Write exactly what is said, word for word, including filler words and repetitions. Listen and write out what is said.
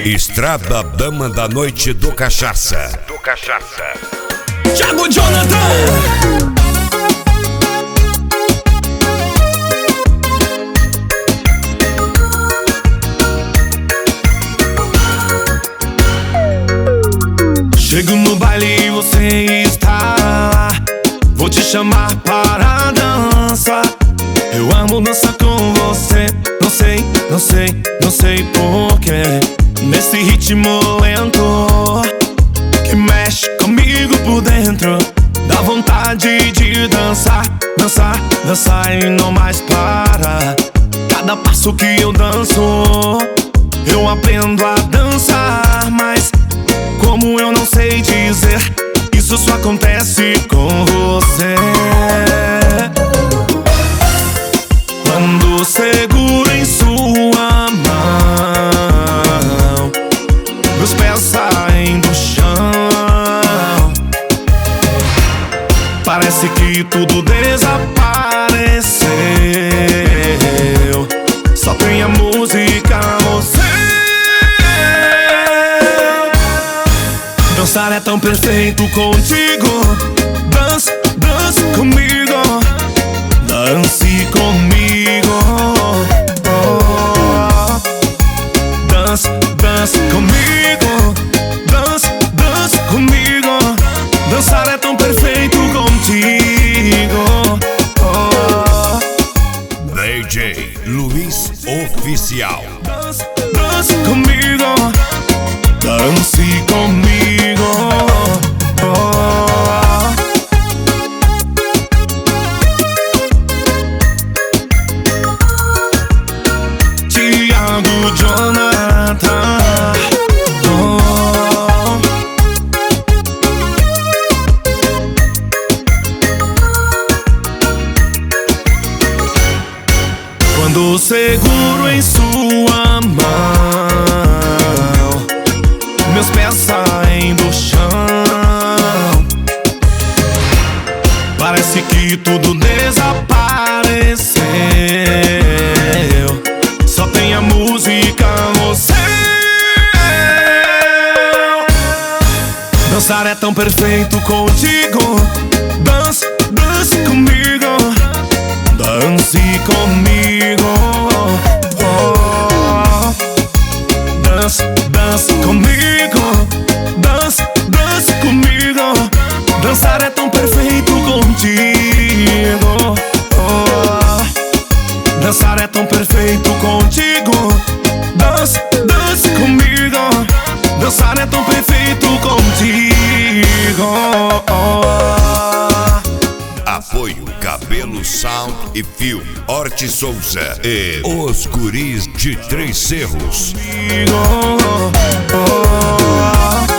Estrada Dama da Noite do Cachaça. Do Cachaça. Thiago Jonathan. Chego no baile e você está lá. Vou te chamar para dançar. Eu amo dançar com você. Não sei, não sei, não sei porquê. Nesse ritmo lento que mexe comigo por dentro, dá vontade de dançar, dançar, dançar e não mais para. Cada passo que eu danço, eu aprendo a dançar, mas como eu não sei dizer, isso só acontece com você. Quando seguro em sua mão, meus pés saem do chão. Parece que tudo desapareceu. Só tem a música, você. Dançar é tão perfeito contigo. Dance, dance comigo. Dance comigo. Oh. Dance, dance comigo. Dance, dance comigo. Dançar é tão perfeito contigo. Oh. D J Luiz Oficial. Dance, dance comigo. Dance comigo. Oh. Thiago Jonathan. Oh. Quando seguro em sua mão, meus pés saem do chão. Parece que tudo desapareceu. Só tem a música, você. Dançar é tão perfeito contigo. Dance, dance comigo. Dance comigo. Oh. Dance, dance comigo. Dance, dance comigo. Dançar é tão perfeito contigo. Oh. Dançar é tão perfeito contigo. Dance, dance comigo. Dançar é tão perfeito contigo. Oh. Apoio Cabelo Sound e Filme Horti Souza e Os Guris de Três Cerros. Oh, oh, oh.